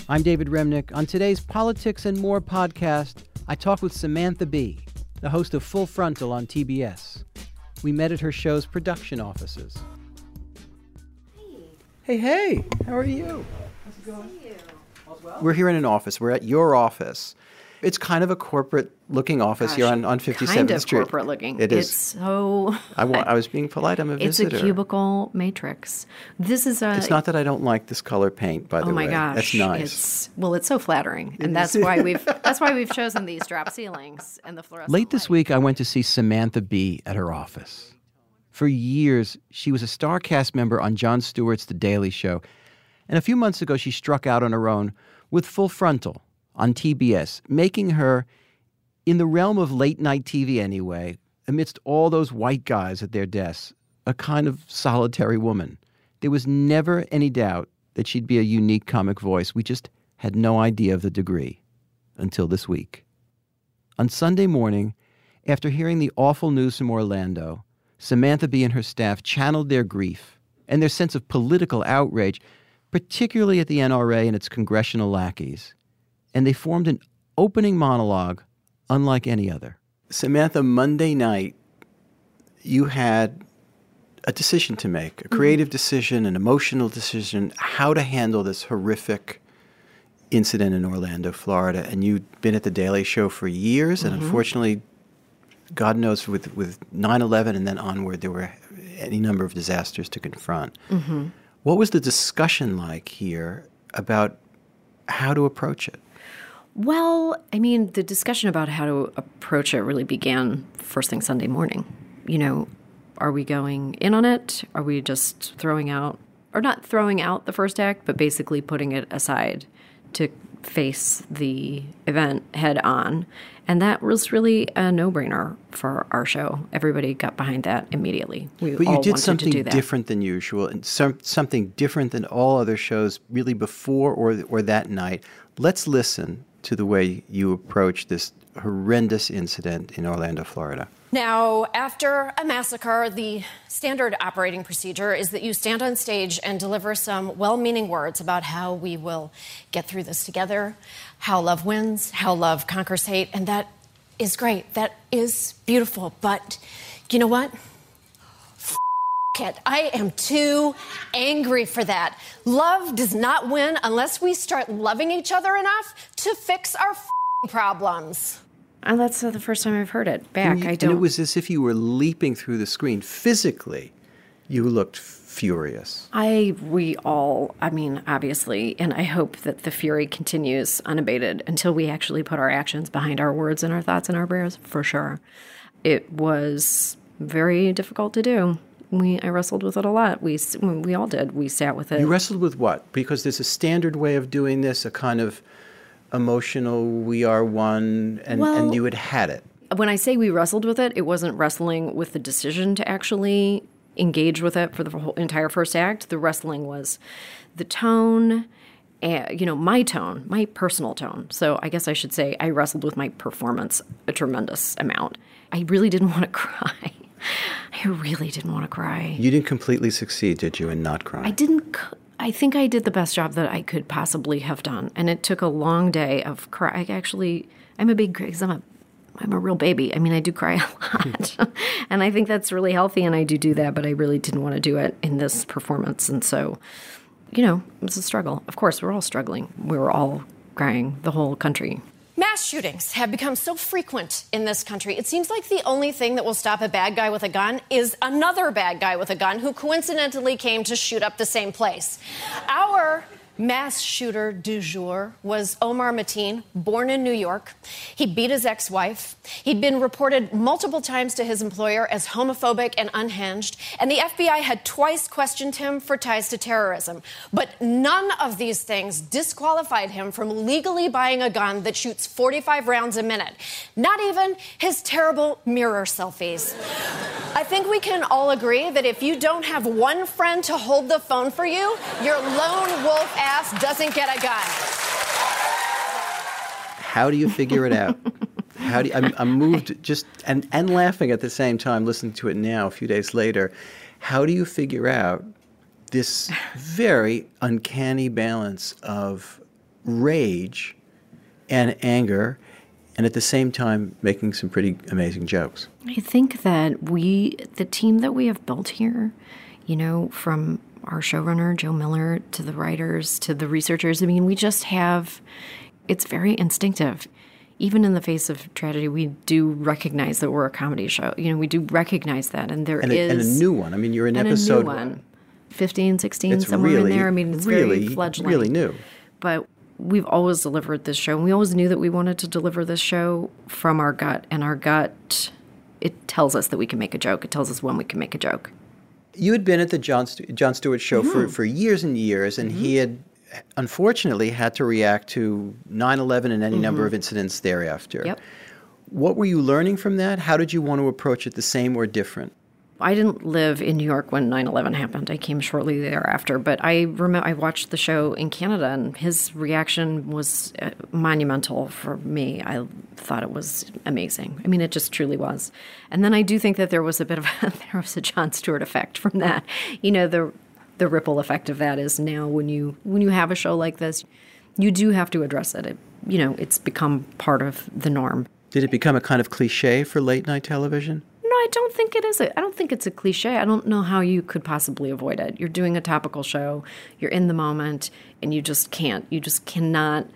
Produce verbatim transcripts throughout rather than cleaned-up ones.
I'm David Remnick. On today's Politics and More podcast, I talk with Samantha Bee, the host of Full Frontal on T B S. We met at her show's production offices. Hey, hey, how are you? How's it going? See you. All's well? We're here in an office. We're at your office. It's kind of a corporate-looking office Gosh, here on, on fifty-seventh kind of Street. corporate-looking. It is. It's so... I, want, I was being polite. I'm a it's visitor. It's a cubicle matrix. This is a... It's not that I don't like this color paint, by the way. Oh, my gosh. That's nice. It's, well, it's so flattering. And that's why we've that's why we've chosen these drop ceilings and the fluorescent Late this light. week, I went to see Samantha Bee at her office. For years, she was a star cast member on Jon Stewart's The Daily Show. And a few months ago, she struck out on her own with Full Frontal on T B S, making her, in the realm of late-night T V anyway, amidst all those white guys at their desks, a kind of solitary woman. There was never any doubt that she'd be a unique comic voice. We just had no idea of the degree until this week. On Sunday morning, after hearing the awful news from Orlando, Samantha Bee and her staff channeled their grief and their sense of political outrage, particularly at the N R A and its congressional lackeys, and they formed an opening monologue unlike any other. Samantha, Monday night, you had a decision to make, a creative mm-hmm. decision, an emotional decision, how to handle this horrific incident in Orlando, Florida. And you'd been at The Daily Show for years, mm-hmm. and unfortunately, God knows, with, with nine eleven and then onward, there were any number of disasters to confront. Mm-hmm. What was the discussion like here about how to approach it? Well, I mean, the discussion about how to approach it really began first thing Sunday morning. You know, are we going in on it? Are we just throwing out, or not throwing out the first act, but basically putting it aside to face the event head on? And that was really a no-brainer for our show. Everybody got behind that immediately. We but all you did wanted something to do that. different than usual, and some, something different than all other shows really before or or that night. Let's listen to the way you approached this horrendous incident in Orlando, Florida. Now, after a massacre, the standard operating procedure is that you stand on stage and deliver some well-meaning words about how we will get through this together, how love wins, how love conquers hate, and that is great. That is beautiful. But you know what? F- it. I am too angry for that. Love does not win unless we start loving each other enough to fix our f- problems. And that's uh, the first time I've heard it back. And you, I don't. And it was as if you were leaping through the screen. Physically, you looked furious. I, we all, I mean, obviously, and I hope that the fury continues unabated until we actually put our actions behind our words and our thoughts and our prayers, for sure. It was very difficult to do. We, I wrestled with it a lot. We, we all did. We sat with it. You wrestled with what? Because there's a standard way of doing this, a kind of emotional, we are one, and, well, and you had had it. When I say we wrestled with it, it wasn't wrestling with the decision to actually engage with it for the whole entire first act. The wrestling was the tone, uh, you know, my tone, my personal tone. So I guess I should say I wrestled with my performance a tremendous amount. I really didn't want to cry. I really didn't want to cry. You didn't completely succeed, did you, in not crying? I didn't. I think I did the best job that I could possibly have done. And it took a long day of cry. I actually, I'm a big, because I'm a, I'm a real baby. I mean, I do cry a lot. And I think that's really healthy, and I do do that, but I really didn't want to do it in this performance. And so, you know, it was a struggle. Of course, we're all struggling. We were all crying, the whole country. Mass shootings have become so frequent in this country. It seems like the only thing that will stop a bad guy with a gun is another bad guy with a gun who coincidentally came to shoot up the same place. Our mass shooter du jour was Omar Mateen, born in New York. He beat his ex-wife. He'd been reported multiple times to his employer as homophobic and unhinged, and the F B I had twice questioned him for ties to terrorism. But none of these things disqualified him from legally buying a gun that shoots forty-five rounds a minute. Not even his terrible mirror selfies. I think we can all agree that if you don't have one friend to hold the phone for you, your lone wolf ass doesn't get a gun. How do you figure it out? How do you, I'm, I'm moved just and, and laughing at the same time, listening to it now, a few days later. How do you figure out this very uncanny balance of rage and anger, and at the same time making some pretty amazing jokes. I think that we, the team that we have built here, you know, from our showrunner, Joe Miller, to the writers, to the researchers, I mean, we just have, it's very instinctive. Even in the face of tragedy, we do recognize that we're a comedy show. You know, we do recognize that, and there and a, is... And a new one. I mean, you're in and episode... a new one. fifteen, sixteen, it's somewhere really, in there. I mean, it's really, very fledgling. really new. But we've always delivered this show, and we always knew that we wanted to deliver this show from our gut, and our gut, it tells us that we can make a joke. It tells us when we can make a joke. You had been at the Jon, Stu- Jon Stewart show mm-hmm. for, for years and years, and mm-hmm. he had unfortunately had to react to nine eleven and any mm-hmm. number of incidents thereafter. Yep. What were you learning from that? How did you want to approach it, the same or different? I didn't live in New York when nine eleven happened. I came shortly thereafter. But I remember I watched the show in Canada, and his reaction was uh, monumental for me. I thought it was amazing. I mean, it just truly was. And then I do think that there was a bit of a, there was a Jon Stewart effect from that. You know, the the ripple effect of that is now when you when you have a show like this, you do have to address it. it you know, it's become part of the norm. Did it become a kind of cliche for late night television? No, I don't think it is. A, I don't think it's a cliche. I don't know how you could possibly avoid it. You're doing a topical show. You're in the moment, and you just can't. You just cannot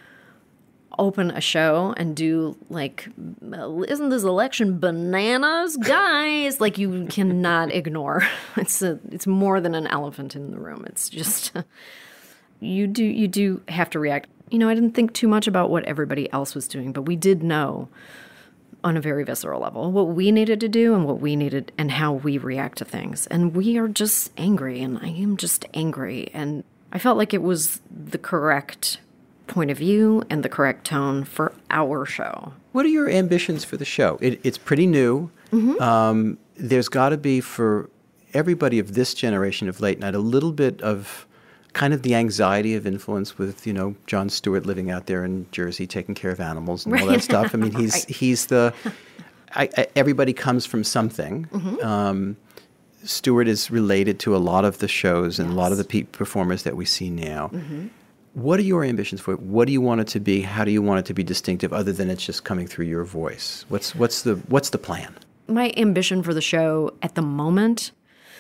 open a show and do, like, isn't this election bananas, guys? Like, you cannot ignore. It's a, it's more than an elephant in the room. It's just, you do you do have to react. You know, I didn't think too much about what everybody else was doing, but we did know on a very visceral level what we needed to do and what we needed and how we react to things. And we are just angry, and I am just angry. And I felt like it was the correct point of view and the correct tone for our show. What are your ambitions for the show? It, it's pretty new. Mm-hmm. Um, there's got to be, for everybody of this generation of late night, a little bit of kind of the anxiety of influence with, you know, Jon Stewart living out there in Jersey, taking care of animals and all that stuff. I mean, he's right. he's the, I, I, everybody comes from something. Mm-hmm. Um, Stewart is related to a lot of the shows and yes. a lot of the pe- performers that we see now. Mm-hmm. What are your ambitions for it? What do you want it to be? How do you want it to be distinctive, other than it's just coming through your voice? What's what's the what's the plan? My ambition for the show at the moment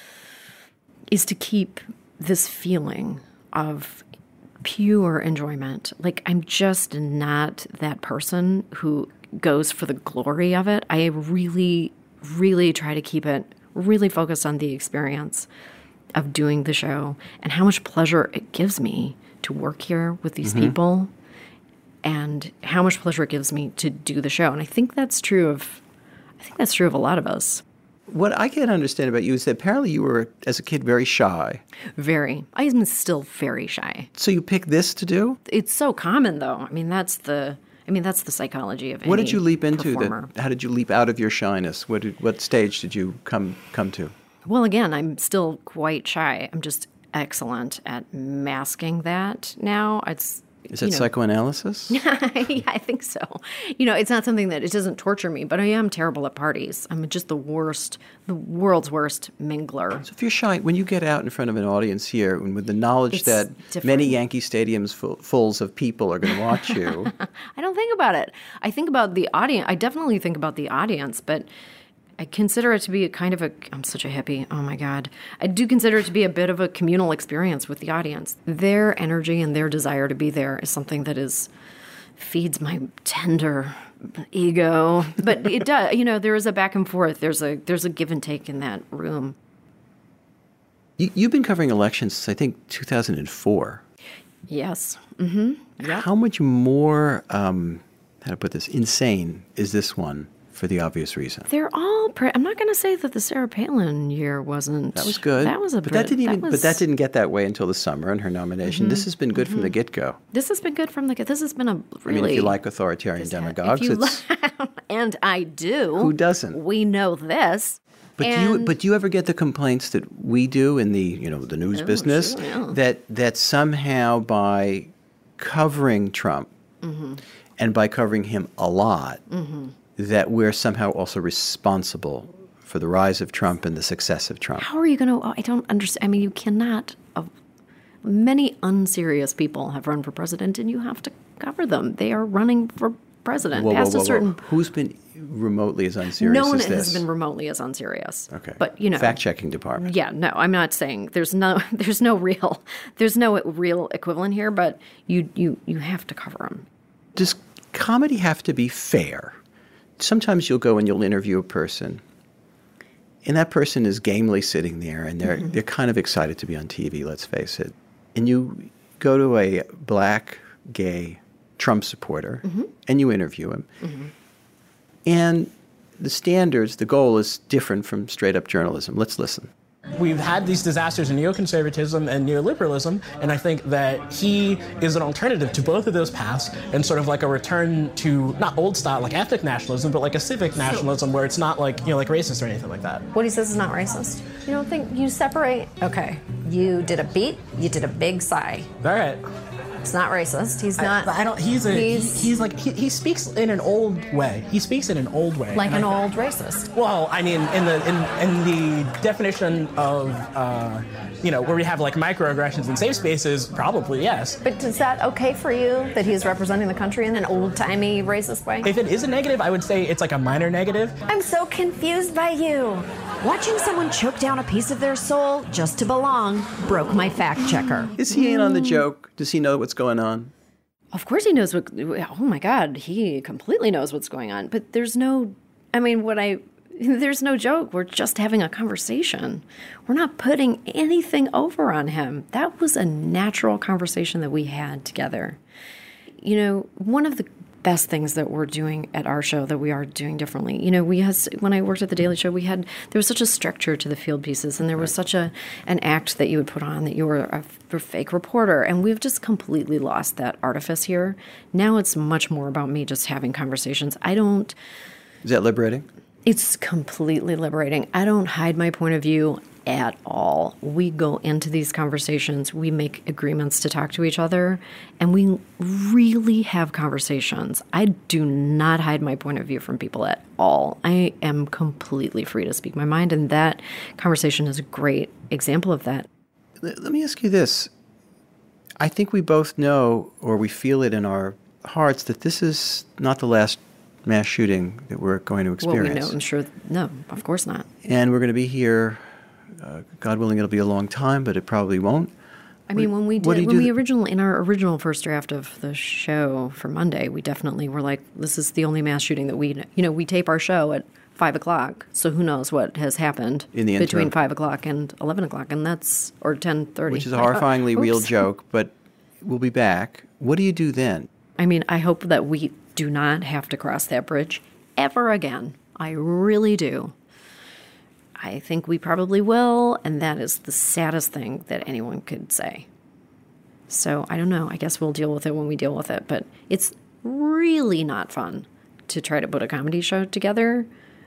is to keep this feeling of pure enjoyment. Like, I'm just not that person who goes for the glory of it. I really, really try to keep it really focused on the experience of doing the show and how much pleasure it gives me to work here with these mm-hmm. people, and how much pleasure it gives me to do the show. And I think that's true of, I think that's true of a lot of us. What I can't understand about you is that apparently you were, as a kid, very shy. Very. I'm still very shy. So you picked this to do? It's so common, though. I mean, that's the, I mean, that's the psychology of any What did you leap into? Performer. That, how did you leap out of your shyness? What did, what stage did you come come to? Well, again, I'm still quite shy. I'm just excellent at masking that now. It's Is that you know, psychoanalysis? Yeah, I think so. You know, it's not something that, it doesn't torture me, but I am terrible at parties. I'm just the worst, the world's worst mingler. So if you're shy, when you get out in front of an audience here, and with the knowledge It's that different. many Yankee stadiums full, fulls of people are going to watch you. I don't think about it. I think about the audience. I definitely think about the audience, but I consider it to be a kind of a, I'm such a hippie, oh my God. I do consider it to be a bit of a communal experience with the audience. Their energy and their desire to be there is something that is, feeds my tender ego. But it does, you know, there is a back and forth. There's a, there's a give and take in that room. You, you've been covering elections since, I think, two thousand four. Yes. Mm-hmm. Yep. How much more, um, how to put this, insane is this one? For the obvious reason. They're all. Pre- I'm not going to say that the Sarah Palin year wasn't. That was good. That was a. But that didn't even. That was, but that didn't get that way until the summer and her nomination. Mm-hmm, this has been good mm-hmm. from the get-go. This has been good from the get. This has been a really. I mean, if you like authoritarian demagogues, if you it's. Li- and I do. Who doesn't? We know this. But do you? But do you ever get the complaints that we do in the you know the news oh, business sure, yeah. that that somehow by covering Trump mm-hmm. and by covering him a lot. Mm-hmm. that we're somehow also responsible for the rise of Trump and the success of Trump? How are you going to, I don't understand. I mean, you cannot, uh, Many unserious people have run for president, and you have to cover them. They are running for president. Whoa, whoa, Past whoa, a certain. whoa. Who's been remotely as unserious No one as this? has been remotely as unserious. Okay. But, you know. Fact-checking department. Yeah, no, I'm not saying there's no there's no real there's no real equivalent here, but you you you have to cover them. Does comedy have to be fair? Sometimes you'll go and you'll interview a person, and that person is gamely sitting there, and they're mm-hmm. they're kind of excited to be on T V, let's face it. And you go to a black, gay Trump supporter, mm-hmm. and you interview him. Mm-hmm. And the standards, the goal is different from straight-up journalism. Let's listen. We've had these disasters in neoconservatism and neoliberalism, and I think that he is an alternative to both of those paths and sort of like a return to not old style, like ethnic nationalism, but like a civic nationalism where it's not like, you know, like racist or anything like that. What he says is not racist. You don't think you separate? Okay, you did a beat, you did a big sigh. All right. It's not racist. He's not. I, I don't. He's a. He's, he's like. He, he speaks in an old way. He speaks in an old way. Like an I, old racist. Well, I mean, in the in, in the definition of, uh, you know, where we have like microaggressions in safe spaces, probably yes. But is that okay for you that he's representing the country in an old-timey racist way? If it is a negative, I would say it's like a minor negative. I'm so confused by you. Watching someone choke down a piece of their soul just to belong broke my fact checker. Is he in on the joke? Does he know what's going on? Of course he knows what, oh my God, he completely knows what's going on. But there's no, I mean, what I, there's no joke. We're just having a conversation. We're not putting anything over on him. That was a natural conversation that we had together. You know, one of the best things that we're doing at our show that we are doing differently. You know, we has when I worked at the Daily Show, we had there was such a structure to the field pieces, and there was such a an act that you would put on that you were a, a fake reporter, and we've just completely lost that artifice here. Now it's much more about me just having conversations. I don't. Is that liberating? It's completely liberating. I don't hide my point of view at all. We go into these conversations, we make agreements to talk to each other, and we really have conversations. I do not hide my point of view from people at all. I am completely free to speak my mind, and that conversation is a great example of that. Let me ask you this. I think we both know, or we feel it in our hearts, that this is not the last mass shooting that we're going to experience. Well, we know, I'm sure, no, of course not. And we're going to be here, uh, God willing, it'll be a long time, but it probably won't. I mean, when we did, when we original in our original first draft of the show for Monday, we definitely were like, this is the only mass shooting that we, you know, we tape our show at five o'clock, so who knows what has happened in the between interim. five o'clock and eleven o'clock, and that's or ten thirty, which is a horrifyingly real joke. But we'll be back. What do you do then? I mean, I hope that we do not have to cross that bridge ever again. I really do. I think we probably will, and that is the saddest thing that anyone could say. So I don't know. I guess we'll deal with it when we deal with it. But it's really not fun to try to put a comedy show together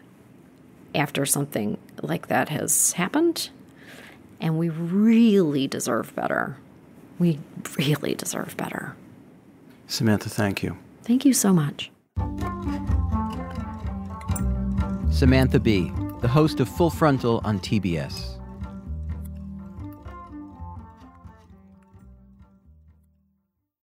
after something like that has happened. And we really deserve better. We really deserve better. Samantha, thank you. Thank you so much. Samantha Bee, the host of Full Frontal on T B S.